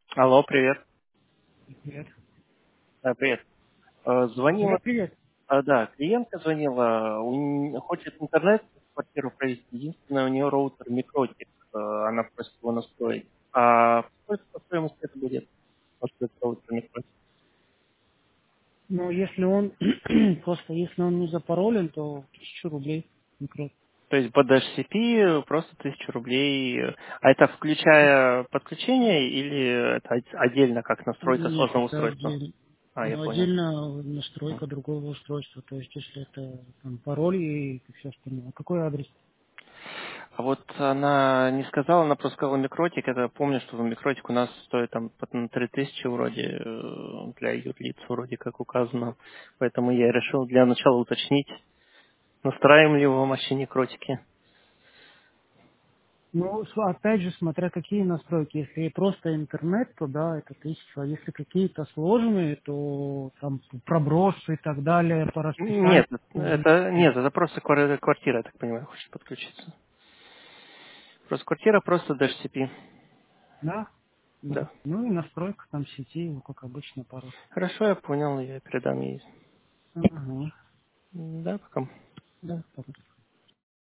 Алло, привет. Привет. Привет. Привет, Звонила, привет. да, клиентка звонила, хочет интернет в квартиру провести, единственное, у нее роутер микротик, она просит его настроить. А сколько по стоимости это будет? Настроить роутер микротик? Ну, если он, просто если он не запаролен, то 1000 рублей. Микро. То есть под HCP просто 1000 рублей. А это включая подключение или это отдельно как настройка Нет, сложного это устройства? отдельно. А, я Ну, понял. отдельно настройка другого устройства. То есть, если это там, пароль и все остальное. Какой адрес? А вот она не сказала, она просто сказала микротик. Это помню, что микротик у нас стоит там на 3000 вроде для юрлиц вроде как указано. Поэтому я решил для начала уточнить, настраиваем ли его в машине кротики. Ну, опять же, смотря какие настройки. Если просто интернет, то да, это 1000. А если какие-то сложные, то там пробросы и так далее по расписанию. Нет, это просто квартира, я так понимаю, хочет подключиться. Просто квартира, просто DHCP. Да, да. Да. Ну и настройка там сети, ну, как обычно, пару. Хорошо, я понял, я передам ей. Ага. Да, пока. Да, пока.